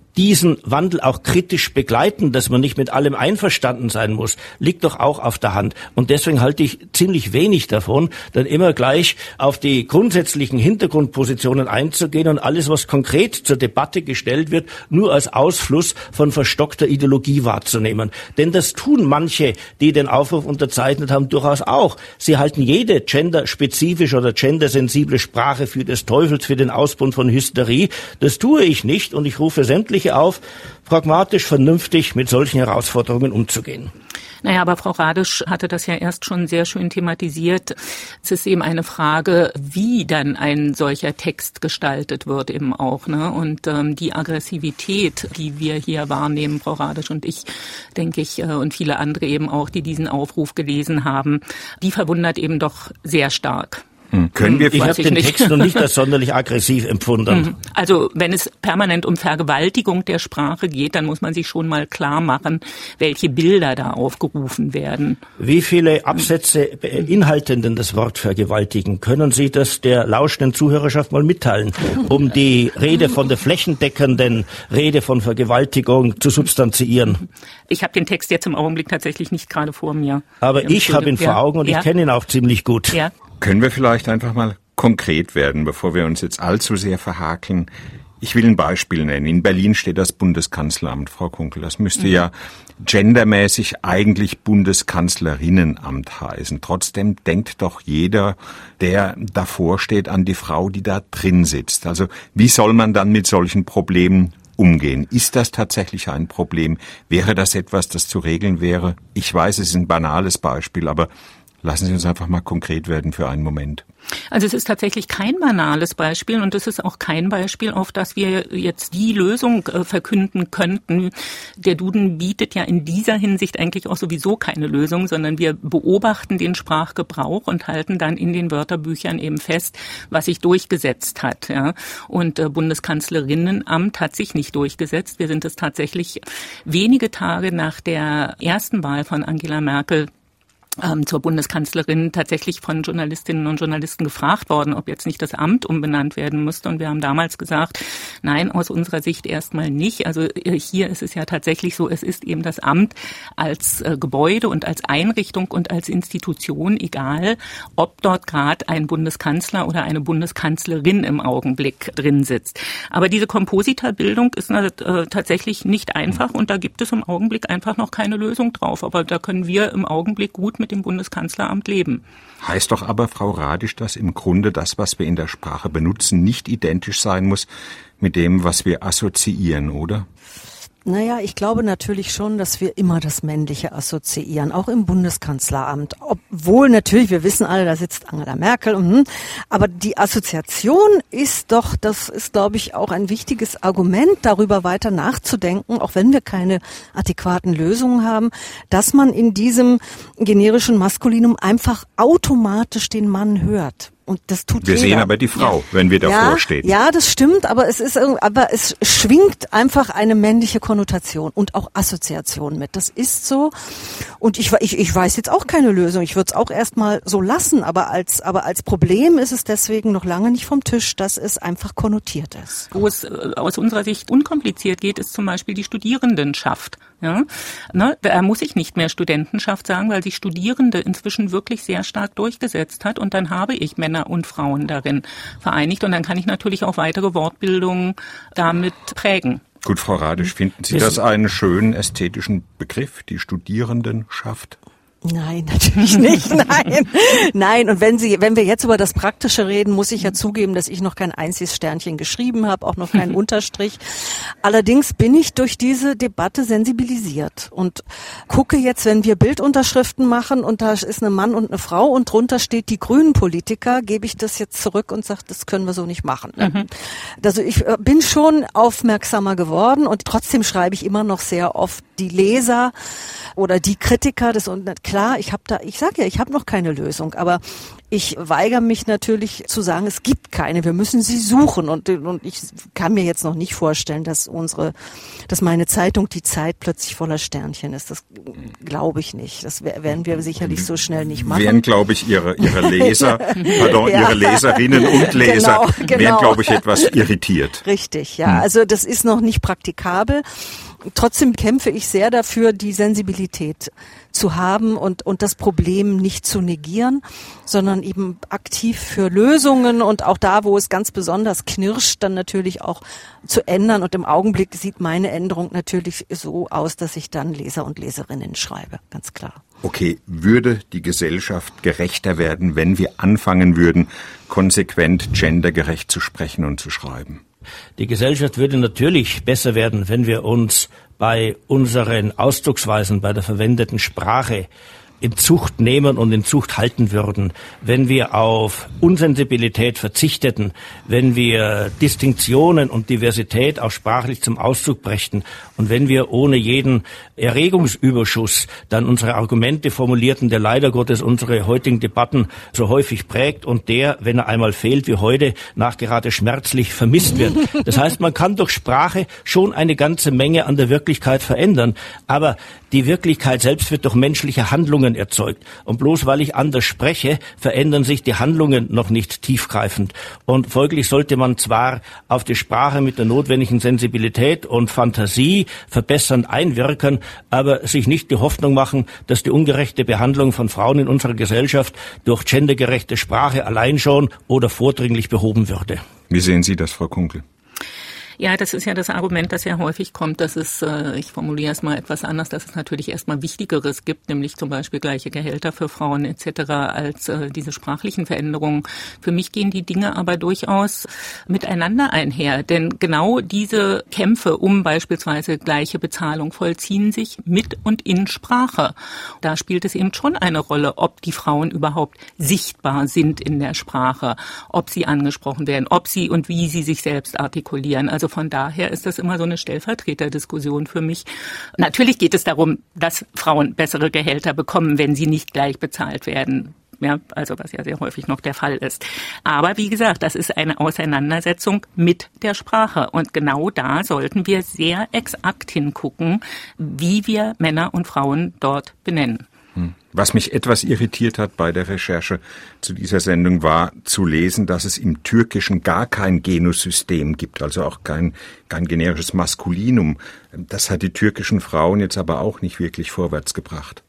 diesen Wandel auch kritisch begleiten, dass man nicht mit allem einverstanden sein muss, liegt doch auch auf der Hand. Und deswegen halte ich ziemlich wenig davon, dann immer gleich auf die grundsätzlichen Hintergrundpositionen einzugehen und alles, was konkret zur Debatte gestellt wird, nur als Ausfluss von verstockter Ideologie wahrzunehmen. Denn das tun manche, die den Aufruf unterzeichnet haben, durchaus auch. Sie halten jede genderspezifische oder gendersensible Sprache für des Teufels, für den Ausbund von Hysterie. Das tue ich nicht und ich rufe sämtliche auf, pragmatisch, vernünftig mit solchen Herausforderungen umzugehen. Naja, aber Frau Radisch hatte das ja erst schon sehr schön thematisiert. Es ist eben eine Frage, wie dann ein solcher Text gestaltet wird eben auch, ne? Und ähm, die Aggressivität, die wir hier wahrnehmen, Frau Radisch und ich, denke ich, äh, und viele andere eben auch, die diesen Aufruf gelesen haben, die verwundert eben doch sehr stark. Hm. Können wir ich habe den nicht. Text noch nicht als sonderlich aggressiv empfunden. Also wenn es permanent um Vergewaltigung der Sprache geht, dann muss man sich schon mal klar machen, welche Bilder da aufgerufen werden. Wie viele Absätze beinhalten denn das Wort vergewaltigen? Können Sie das der lauschenden Zuhörerschaft mal mitteilen, um die Rede von der flächendeckenden Rede von Vergewaltigung zu substanziieren? Ich habe den Text jetzt im Augenblick tatsächlich nicht gerade vor mir. Aber ich habe ihn vor Augen und ja. Ich kenne ihn auch ziemlich gut. Ja. Können wir vielleicht einfach mal konkret werden, bevor wir uns jetzt allzu sehr verhakeln? Ich will ein Beispiel nennen. In Berlin steht das Bundeskanzleramt, Frau Kunkel. Das müsste mhm. ja gendermäßig eigentlich Bundeskanzlerinnenamt heißen. Trotzdem denkt doch jeder, der davor steht, an die Frau, die da drin sitzt. Also wie soll man dann mit solchen Problemen umgehen? Ist das tatsächlich ein Problem? Wäre das etwas, das zu regeln wäre? Ich weiß, es ist ein banales Beispiel, aber lassen Sie uns einfach mal konkret werden für einen Moment. Also es ist tatsächlich kein banales Beispiel und es ist auch kein Beispiel, auf das wir jetzt die Lösung äh, verkünden könnten. Der Duden bietet ja in dieser Hinsicht eigentlich auch sowieso keine Lösung, sondern wir beobachten den Sprachgebrauch und halten dann in den Wörterbüchern eben fest, was sich durchgesetzt hat. Ja. Und äh, Bundeskanzlerinnenamt hat sich nicht durchgesetzt. Wir sind es tatsächlich wenige Tage nach der ersten Wahl von Angela Merkel Ähm, zur Bundeskanzlerin tatsächlich von Journalistinnen und Journalisten gefragt worden, ob jetzt nicht das Amt umbenannt werden müsste. Und wir haben damals gesagt, nein, aus unserer Sicht erstmal nicht. Also hier ist es ja tatsächlich so, es ist eben das Amt als äh, Gebäude und als Einrichtung und als Institution, egal, ob dort gerade ein Bundeskanzler oder eine Bundeskanzlerin im Augenblick drin sitzt. Aber diese Kompositerbildung ist äh, tatsächlich nicht einfach und da gibt es im Augenblick einfach noch keine Lösung drauf. Aber da können wir im Augenblick gut mit dem Bundeskanzleramt leben. Heißt doch aber, Frau Radisch, dass im Grunde das, was wir in der Sprache benutzen, nicht identisch sein muss mit dem, was wir assoziieren, oder? Naja, ich glaube natürlich schon, dass wir immer das Männliche assoziieren, auch im Bundeskanzleramt. Obwohl natürlich, wir wissen alle, da sitzt Angela Merkel, und, aber die Assoziation ist doch, das ist, glaube ich, auch ein wichtiges Argument, darüber weiter nachzudenken, auch wenn wir keine adäquaten Lösungen haben, dass man in diesem generischen Maskulinum einfach automatisch den Mann hört. Und das tut wir jeder. Sehen aber die Frau, ja. wenn wir davor ja, stehen. Ja, das stimmt, aber es ist aber es schwingt einfach eine männliche Konnotation und auch Assoziation mit. Das ist so. Und ich ich ich weiß jetzt auch keine Lösung. Ich würde es auch erstmal so lassen, aber als aber als Problem ist es deswegen noch lange nicht vom Tisch, dass es einfach konnotiert ist. Wo es aus unserer Sicht unkompliziert geht, ist zum Beispiel die Studierendenschaft. Ja, ne, da muss ich nicht mehr Studentenschaft sagen, weil sich Studierende inzwischen wirklich sehr stark durchgesetzt hat und dann habe ich Männer und Frauen darin vereinigt und dann kann ich natürlich auch weitere Wortbildungen damit prägen. Gut, Frau Radisch, finden Sie das einen schönen ästhetischen Begriff, die Studierendenschaft? Nein, natürlich nicht. Nein, nein. Und wenn Sie, wenn wir jetzt über das Praktische reden, muss ich ja zugeben, dass ich noch kein einziges Sternchen geschrieben habe, auch noch keinen Unterstrich. Allerdings bin ich durch diese Debatte sensibilisiert und gucke jetzt, wenn wir Bildunterschriften machen und da ist ein Mann und eine Frau und drunter steht die grünen Politiker, gebe ich das jetzt zurück und sage, das können wir so nicht machen. Mhm. Also ich bin schon aufmerksamer geworden und trotzdem schreibe ich immer noch sehr oft die Leser oder die Kritiker des klar, ich habe da, ich sage ja, ich habe noch keine Lösung, aber ich weigere mich natürlich zu sagen, es gibt keine. Wir müssen sie suchen und und ich kann mir jetzt noch nicht vorstellen, dass unsere, dass meine Zeitung Die Zeit plötzlich voller Sternchen ist. Das glaube ich nicht. Das werden wir sicherlich so schnell nicht machen. Wären, glaube ich, ihre ihre Leser, pardon, ja. ihre Leserinnen und Leser, genau, genau. wären, glaube ich, etwas irritiert. Richtig, ja. Hm. Also das ist noch nicht praktikabel. Trotzdem kämpfe ich sehr dafür, die Sensibilität zu haben und und das Problem nicht zu negieren, sondern eben aktiv für Lösungen und auch da, wo es ganz besonders knirscht, dann natürlich auch zu ändern. Und im Augenblick sieht meine Änderung natürlich so aus, dass ich dann Leser und Leserinnen schreibe, ganz klar. Okay, würde die Gesellschaft gerechter werden, wenn wir anfangen würden, konsequent gendergerecht zu sprechen und zu schreiben? Die Gesellschaft würde natürlich besser werden, wenn wir uns bei unseren Ausdrucksweisen, bei der verwendeten Sprache in Zucht nehmen und in Zucht halten würden, wenn wir auf Unsensibilität verzichteten, wenn wir Distinktionen und Diversität auch sprachlich zum Ausdruck brächten und wenn wir ohne jeden Erregungsüberschuss dann unsere Argumente formulierten, der leider Gottes unsere heutigen Debatten so häufig prägt und der, wenn er einmal fehlt wie heute, nachgerade schmerzlich vermisst wird. Das heißt, man kann durch Sprache schon eine ganze Menge an der Wirklichkeit verändern, aber die Wirklichkeit selbst wird durch menschliche Handlungen erzeugt. Und bloß weil ich anders spreche, verändern sich die Handlungen noch nicht tiefgreifend. Und folglich sollte man zwar auf die Sprache mit der notwendigen Sensibilität und Fantasie verbessernd einwirken, aber sich nicht die Hoffnung machen, dass die ungerechte Behandlung von Frauen in unserer Gesellschaft durch gendergerechte Sprache allein schon oder vordringlich behoben würde. Wie sehen Sie das, Frau Kunkel? Ja, das ist ja das Argument, das ja häufig kommt, dass es, äh, ich formuliere es mal etwas anders, dass es natürlich erstmal Wichtigeres gibt, nämlich zum Beispiel gleiche Gehälter für Frauen et cetera, als äh, diese sprachlichen Veränderungen. Für mich gehen die Dinge aber durchaus miteinander einher, denn genau diese Kämpfe um beispielsweise gleiche Bezahlung vollziehen sich mit und in Sprache. Da spielt es eben schon eine Rolle, ob die Frauen überhaupt sichtbar sind in der Sprache, ob sie angesprochen werden, ob sie und wie sie sich selbst artikulieren. Also von daher ist das immer so eine Stellvertreterdiskussion für mich. Natürlich geht es darum, dass Frauen bessere Gehälter bekommen, wenn sie nicht gleich bezahlt werden. Ja, also was ja sehr häufig noch der Fall ist. Aber wie gesagt, das ist eine Auseinandersetzung mit der Sprache. Und genau da sollten wir sehr exakt hingucken, wie wir Männer und Frauen dort benennen. Was mich etwas irritiert hat bei der Recherche zu dieser Sendung war zu lesen, dass es im Türkischen gar kein Genussystem gibt, also auch kein, kein generisches Maskulinum. Das hat die türkischen Frauen jetzt aber auch nicht wirklich vorwärts gebracht.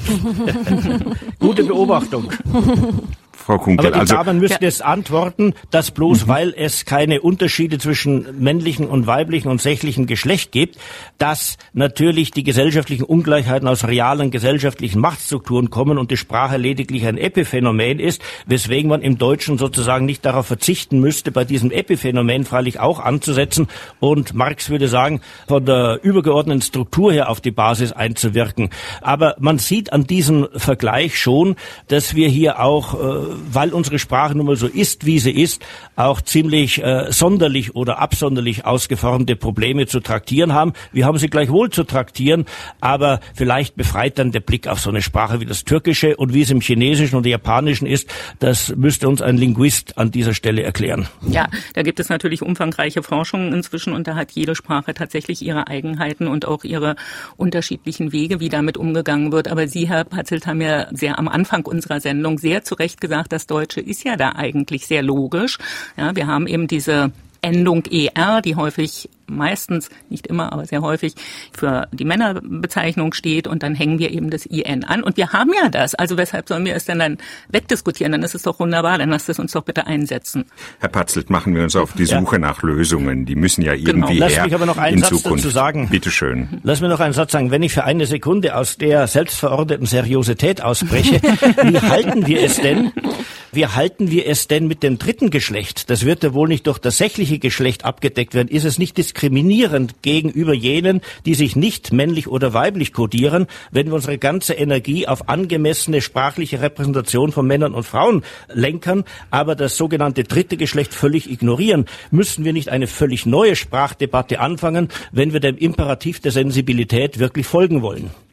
Gute Beobachtung. Frau Kunkel, aber die also Damen müssen jetzt antworten, dass bloß mhm. weil es keine Unterschiede zwischen männlichen und weiblichen und sächlichen Geschlecht gibt, dass natürlich die gesellschaftlichen Ungleichheiten aus realen gesellschaftlichen Machtstrukturen kommen und die Sprache lediglich ein Epiphänomen ist, weswegen man im Deutschen sozusagen nicht darauf verzichten müsste, bei diesem Epiphänomen freilich auch anzusetzen und Marx würde sagen, von der übergeordneten Struktur her auf die Basis einzuwirken. Aber man sieht an diesem Vergleich schon, dass wir hier auch äh, weil unsere Sprache nun mal so ist, wie sie ist, auch ziemlich äh, sonderlich oder absonderlich ausgeformte Probleme zu traktieren haben. Wir haben sie gleichwohl zu traktieren, aber vielleicht befreit dann der Blick auf so eine Sprache wie das Türkische und wie es im Chinesischen und Japanischen ist, das müsste uns ein Linguist an dieser Stelle erklären. Ja, da gibt es natürlich umfangreiche Forschungen inzwischen und da hat jede Sprache tatsächlich ihre Eigenheiten und auch ihre unterschiedlichen Wege, wie damit umgegangen wird. Aber Sie, Herr Patzelt, haben ja sehr am Anfang unserer Sendung sehr zu Recht gesagt, das Deutsche ist ja da eigentlich sehr logisch. Ja, wir haben eben diese Endung er, die häufig, meistens, nicht immer, aber sehr häufig für die Männerbezeichnung steht und dann hängen wir eben das in an und wir haben ja das. Also weshalb sollen wir es denn dann wegdiskutieren? Dann ist es doch wunderbar, dann lasst es uns doch bitte einsetzen. Herr Patzelt, machen wir uns auf die Suche ja. nach Lösungen. Die müssen ja irgendwie genau. her Lass mich aber noch einen in Satz Zukunft. dazu sagen. Bitte schön. Lass mir noch einen Satz sagen. Wenn ich für eine Sekunde aus der selbstverordneten Seriosität ausbreche, wie halten wir es denn? Wie halten wir es denn mit dem dritten Geschlecht? Das wird ja wohl nicht durch das sächliche Geschlecht abgedeckt werden. Ist es nicht diskriminierend gegenüber jenen, die sich nicht männlich oder weiblich kodieren, wenn wir unsere ganze Energie auf angemessene sprachliche Repräsentation von Männern und Frauen lenken, aber das sogenannte dritte Geschlecht völlig ignorieren? Müssen wir nicht eine völlig neue Sprachdebatte anfangen, wenn wir dem Imperativ der Sensibilität wirklich folgen wollen?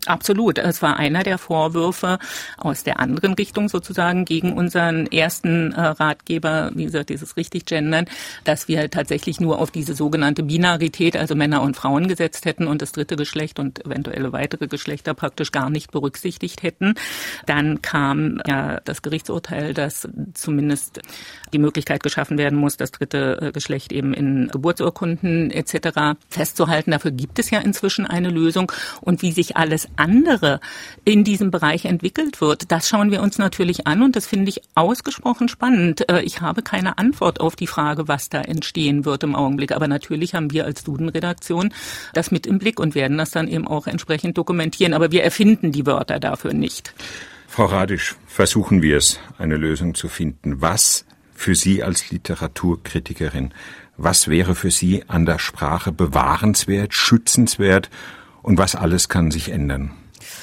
Absolut. Es war einer der Vorwürfe aus der anderen Richtung sozusagen gegen unseren ersten äh, Ratgeber, wie gesagt, dieses richtig Gendern, dass wir tatsächlich nur auf diese sogenannte Binarität, also Männer und Frauen gesetzt hätten und das dritte Geschlecht und eventuelle weitere Geschlechter praktisch gar nicht berücksichtigt hätten. Dann kam ja das Gerichtsurteil, dass zumindest die Möglichkeit geschaffen werden muss, das dritte äh, Geschlecht eben in Geburtsurkunden et cetera festzuhalten. Dafür gibt es ja inzwischen eine Lösung. Und wie sich alles andere in diesem Bereich entwickelt wird, das schauen wir uns natürlich an und das finde ich ausgesprochen spannend. Ich habe keine Antwort auf die Frage, was da entstehen wird im Augenblick, aber natürlich haben wir als Duden-Redaktion das mit im Blick und werden das dann eben auch entsprechend dokumentieren, aber wir erfinden die Wörter dafür nicht. Frau Radisch, versuchen wir es, eine Lösung zu finden. Was für Sie als Literaturkritikerin, was wäre für Sie an der Sprache bewahrenswert, schützenswert? Und was alles kann sich ändern?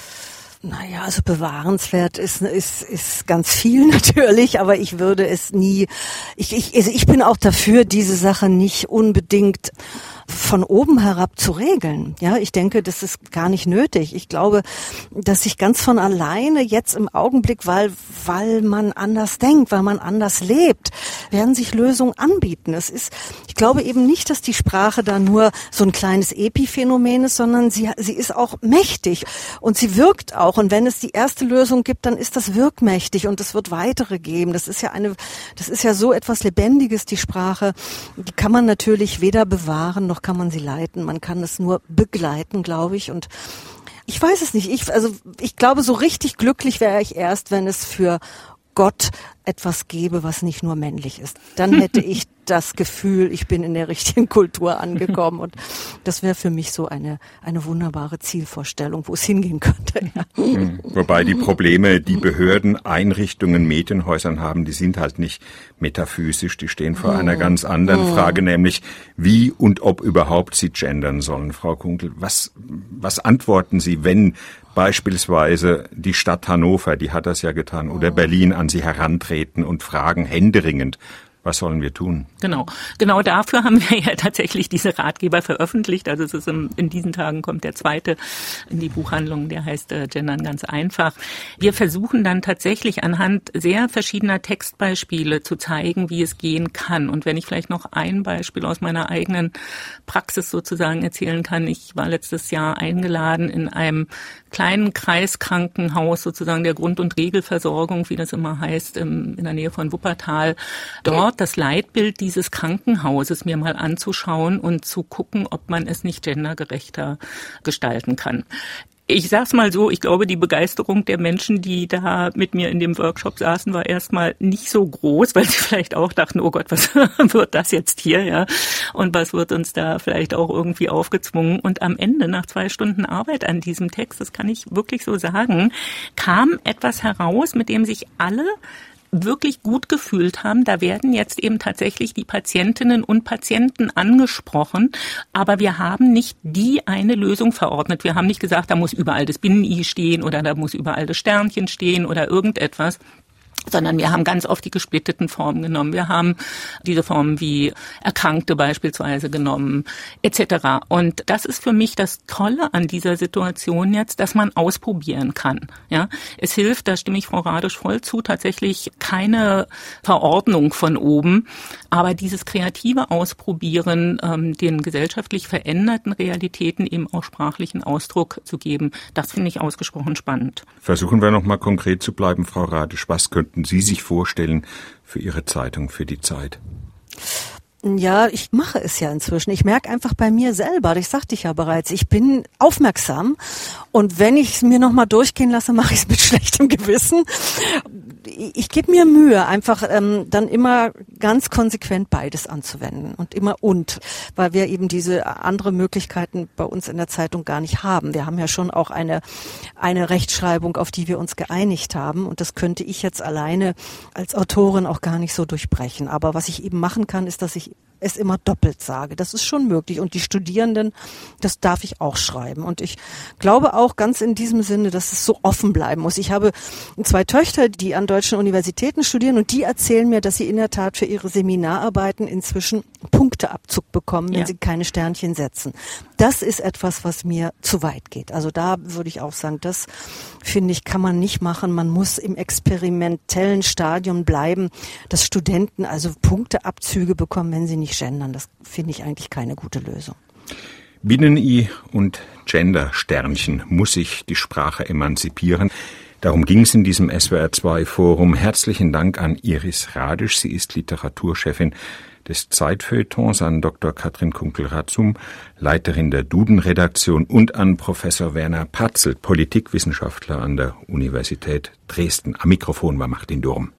Naja, also bewahrenswert ist, ist, ist ganz viel natürlich, aber ich würde es nie, ich, ich, also ich bin auch dafür, diese Sache nicht unbedingt von oben herab zu regeln. Ja, ich denke, das ist gar nicht nötig. Ich glaube, dass sich ganz von alleine jetzt im Augenblick, weil, weil man anders denkt, weil man anders lebt, werden sich Lösungen anbieten. Es ist, ich glaube eben nicht, dass die Sprache da nur so ein kleines Epiphänomen ist, sondern sie, sie ist auch mächtig und sie wirkt auch. Und wenn es die erste Lösung gibt, dann ist das wirkmächtig und es wird weitere geben. Das ist ja eine, das ist ja so etwas Lebendiges, die Sprache. Die kann man natürlich weder bewahren noch kann man sie leiten. Man kann es nur begleiten, glaube ich. Und ich weiß es nicht. Ich, also ich glaube, so richtig glücklich wäre ich erst, wenn es für Gott etwas gäbe, was nicht nur männlich ist. Dann hätte ich das Gefühl, ich bin in der richtigen Kultur angekommen und das wäre für mich so eine eine wunderbare Zielvorstellung, wo es hingehen könnte. Ja. Wobei die Probleme, die Behörden, Einrichtungen, Medienhäusern haben, die sind halt nicht metaphysisch, die stehen vor einer ganz anderen Frage, nämlich wie und ob überhaupt sie gendern sollen. Frau Kunkel, was was antworten Sie, wenn beispielsweise die Stadt Hannover, die hat das ja getan, oder Berlin an Sie herantreten und fragen händeringend, was sollen wir tun? Genau, genau dafür haben wir ja tatsächlich diese Ratgeber veröffentlicht. Also es ist im, in diesen Tagen kommt der zweite in die Buchhandlung, der heißt äh, Gendern ganz einfach. Wir versuchen dann tatsächlich anhand sehr verschiedener Textbeispiele zu zeigen, wie es gehen kann. Und wenn ich vielleicht noch ein Beispiel aus meiner eigenen Praxis sozusagen erzählen kann. Ich war letztes Jahr eingeladen in einem kleinen Kreiskrankenhaus sozusagen der Grund- und Regelversorgung, wie das immer heißt, in der Nähe von Wuppertal. Dort das Leitbild dieses Krankenhauses mir mal anzuschauen und zu gucken, ob man es nicht gendergerechter gestalten kann. Ich sag's mal so, ich glaube, die Begeisterung der Menschen, die da mit mir in dem Workshop saßen, war erstmal nicht so groß, weil sie vielleicht auch dachten, oh Gott, was wird das jetzt hier, ja? Und was wird uns da vielleicht auch irgendwie aufgezwungen? Und am Ende, nach zwei Stunden Arbeit an diesem Text, das kann ich wirklich so sagen, kam etwas heraus, mit dem sich alle wirklich gut gefühlt haben. Da werden jetzt eben tatsächlich die Patientinnen und Patienten angesprochen, aber wir haben nicht die eine Lösung verordnet. Wir haben nicht gesagt, da muss überall das Binnen-I stehen oder da muss überall das Sternchen stehen oder irgendetwas, sondern wir haben ganz oft die gesplitteten Formen genommen. Wir haben diese Formen wie Erkrankte beispielsweise genommen, et cetera. Und das ist für mich das Tolle an dieser Situation jetzt, dass man ausprobieren kann. Ja, es hilft, da stimme ich Frau Radisch voll zu, tatsächlich keine Verordnung von oben, aber dieses kreative Ausprobieren, ähm, den gesellschaftlich veränderten Realitäten eben auch sprachlichen Ausdruck zu geben, das finde ich ausgesprochen spannend. Versuchen wir noch mal konkret zu bleiben, Frau Radisch. Was könnten Sie sich vorstellen für Ihre Zeitung, für die Zeit? Ja, ich mache es ja inzwischen. Ich merke einfach bei mir selber, das sagte ich ja bereits, ich bin aufmerksam und wenn ich es mir nochmal durchgehen lasse, mache ich es mit schlechtem Gewissen. Ich gebe mir Mühe, einfach ähm, dann immer ganz konsequent beides anzuwenden und immer und, weil wir eben diese andere Möglichkeiten bei uns in der Zeitung gar nicht haben. Wir haben ja schon auch eine eine Rechtschreibung, auf die wir uns geeinigt haben und das könnte ich jetzt alleine als Autorin auch gar nicht so durchbrechen. Aber was ich eben machen kann, ist, dass ich es immer doppelt sage. Das ist schon möglich. Und die Studierenden, das darf ich auch schreiben. Und ich glaube auch ganz in diesem Sinne, dass es so offen bleiben muss. Ich habe zwei Töchter, die an deutschen Universitäten studieren und die erzählen mir, dass sie in der Tat für ihre Seminararbeiten inzwischen Punkteabzug bekommen, wenn ja. sie keine Sternchen setzen. Das ist etwas, was mir zu weit geht. Also da würde ich auch sagen, das finde ich, kann man nicht machen. Man muss im experimentellen Stadium bleiben, dass Studenten also Punkteabzüge bekommen, wenn sie nicht gendern. Das finde ich eigentlich keine gute Lösung. Binnen-I und Gender-Sternchen muss sich die Sprache emanzipieren. Darum ging es in diesem S W R zwei Forum. Herzlichen Dank an Iris Radisch. Sie ist Literaturchefin des Zeitfeuilletons, an Doktor Katrin Kunkel-Ratzum, Leiterin der Duden-Redaktion, und an Professor Werner Patzelt, Politikwissenschaftler an der Universität Dresden. Am Mikrofon war Martin Durm.